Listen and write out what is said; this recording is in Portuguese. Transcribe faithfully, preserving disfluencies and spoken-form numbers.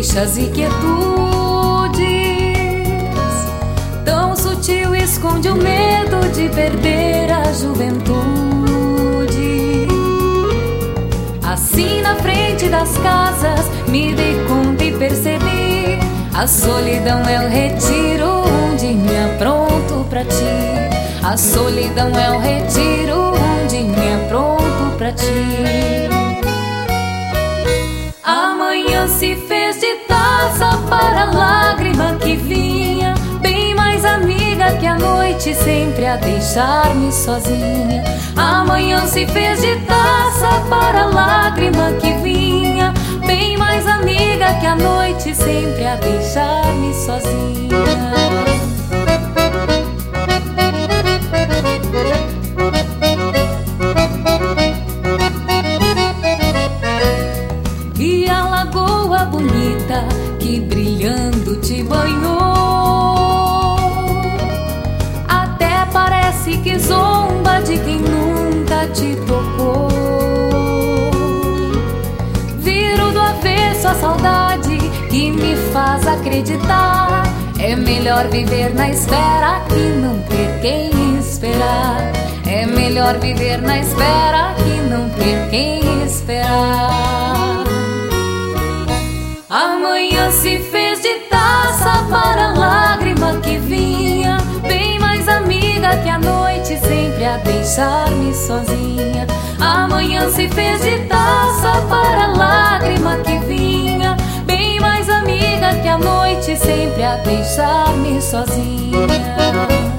queixas e quietudes. Tão sutil esconde o medo de perder a juventude. Assim na frente das casas me dei conta e percebi: a solidão é o retiro onde me apronto pra ti. A solidão é o retiro onde me apronto pra ti. Amanhã se fez de taça para a lágrima que vinha, bem mais amiga que a noite sempre a deixar-me sozinha. Amanhã se fez de taça para a lágrima que vinha, bem mais amiga que a noite sempre a deixar-me sozinha. E a lagoa bonita que brilhando te banhou, até parece que zomba de quem nunca te tocou. Viro do avesso a saudade que me faz acreditar: é melhor viver na espera que não ter quem esperar. É melhor viver na espera que não ter quem esperar. Amanhã se fez de taça para a lágrima que vinha, bem mais amiga que a noite sempre a deixar-me sozinha. Amanhã se fez de taça para a lágrima que vinha, bem mais amiga que a noite sempre a deixar-me sozinha.